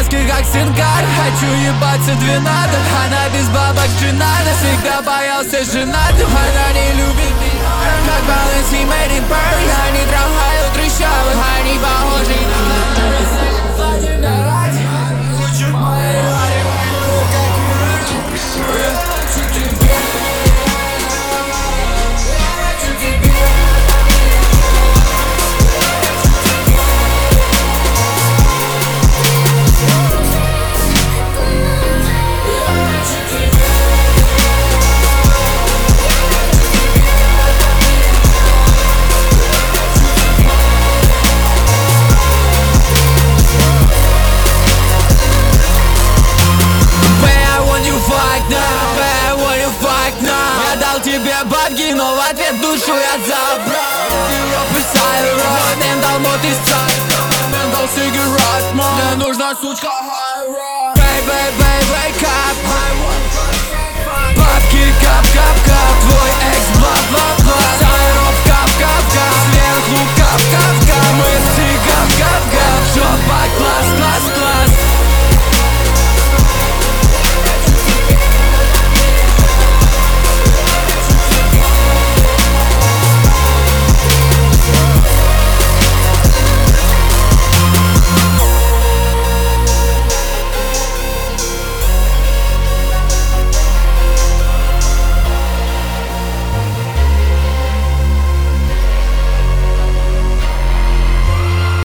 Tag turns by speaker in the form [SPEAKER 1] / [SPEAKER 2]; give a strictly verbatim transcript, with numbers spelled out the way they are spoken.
[SPEAKER 1] глазки как сингар. Хочу ебаться двенадцать, она без бабок жената. Всегда боялся женат, она не любит меня. Как баланс и Мэри Бёрд, они трахают трещавых, они похожи на ради. Хочу моей ради, как и ради. Я хочу тебя. Я дал тебе бабки, но в ответ душу я забрал. Европы сайрот, ментал мод из царства, ментал сигарет, мне нужна сучка high rock. Baby, baby, wake up, I want